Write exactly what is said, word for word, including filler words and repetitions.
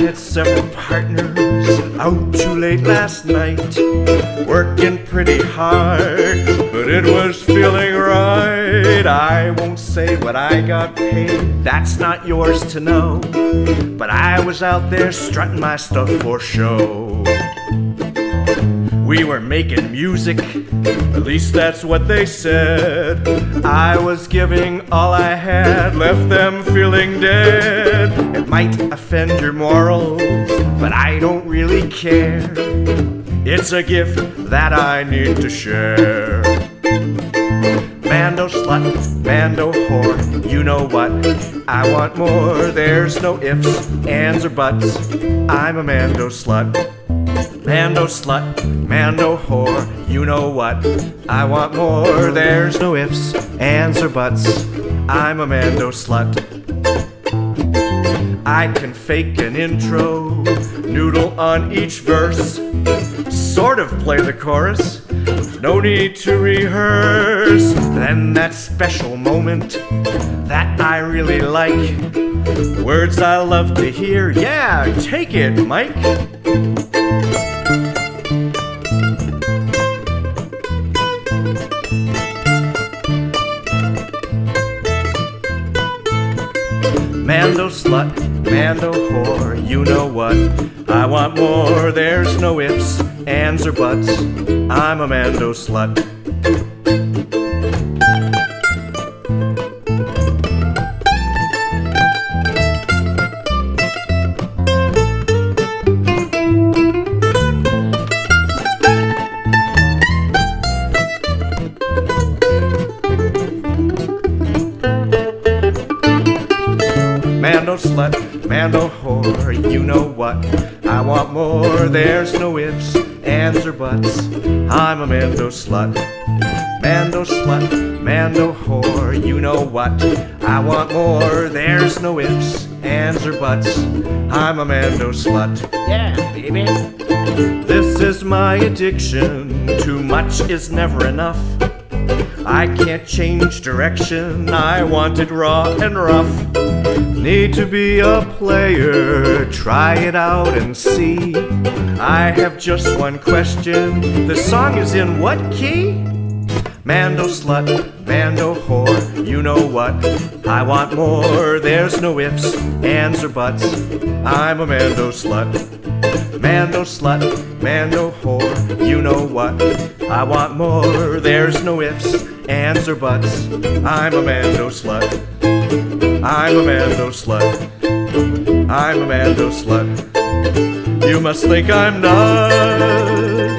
had several partners out too late last night, working pretty hard, but it was feeling right. I won't say what I got paid, that's not yours to know, but I was out there strutting my stuff for show. We were making music, at least that's what they said. I was giving all I had, left them feeling dead. It might offend your morals, but I don't really care. It's a gift that I need to share. Mando slut, Mando whore, you know what? I want more, there's no ifs, ands, or buts. I'm a Mando slut. Mando slut, Mando whore, you know what? I want more, there's no ifs, ands, or buts. I'm a Mando slut. I can fake an intro, noodle on each verse, sort of play the chorus, no need to rehearse. Then that special moment that I really like, words I love to hear, yeah, take it, Mike. Mando slut, Mando whore, you know what? I want more, there's no ifs, ands, or buts. I'm a Mando slut. Mando slut, Mando whore, you know what? I want more, there's no ifs, ands, or buts. I'm a Mando slut. Mando slut, Mando whore, you know what? I want more, there's no ifs, ands, or buts. I'm a Mando slut. Yeah, baby. This is my addiction, too much is never enough. I can't change direction, I want it raw and rough. Need to be a player, try it out and see. I have just one question, the song is in what key? Mando slut, Mando whore, you know what? I want more, there's no ifs, ands, or buts. I'm a Mando slut. Mando slut, Mando whore, you know what? I want more, there's no ifs, ands, or buts. I'm a Mando slut. I'm a Mando slut. I'm a Mando slut. You must think I'm nuts.